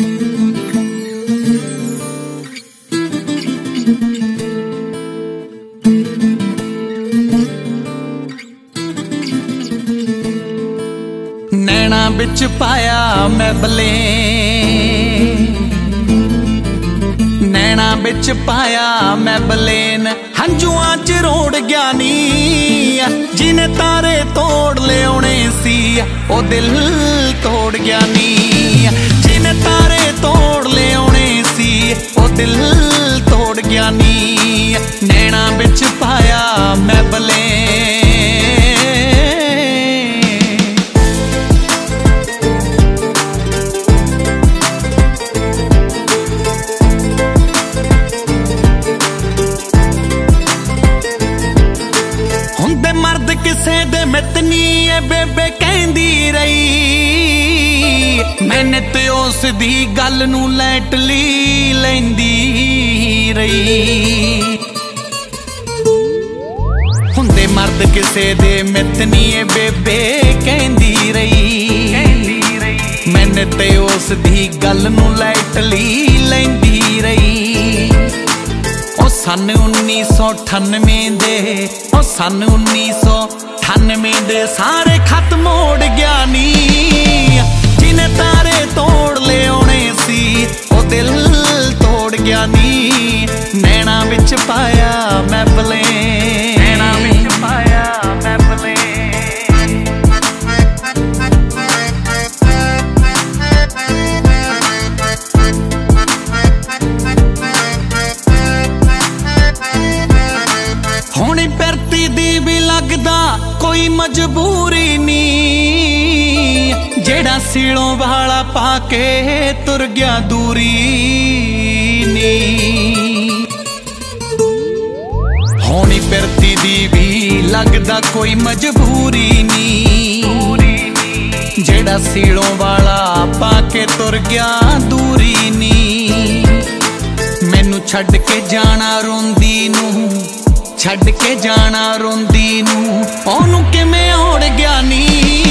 नैना बिच पाया मैबले, नैना बिच पाया मैबलेन, हंजुआं च रोड़ गया नी। जिने तारे तोड़ लियाने सी ओ दिल तोड़ गया नी। जिने तारे तोड़ लियाने सी ओ दिल तोड़ गया नी। नैना बिच पाया मैबले, मर्द किसे दे मित नी ए बेबे कहंदी रही। मैंने ते उस दी गल नू लैटली लैंदी रही। हुंदे मर्द किसे दे मित नी ए बेबे कहंदी रही। मैंने ते उस दी गल नू लैटली लैंदी रही। सन 1998 दे, ओ सन 1998 दे सारे खत मोड़ गया नी। जिने तारे तोड़ लियाने सी ओ दिल तोड़ गया नी। नैना बिच पाया मैबले, नैना बिच पाया मैबले। होनी परती दी भी लगदा कोई मजबूरी नी। जेड़ा सीलों वाला पाके तुर गया दूरी नी। होनी परती दी भी लगदा कोई मजबूरी नी। जेड़ा सीलों वाला पाके तुर गया दूरी नी। मैनू छड्ड के जाना रोंदी नू, छड्ड के जाना रोंदी नू, ओनू किवें ओड़ गया नी।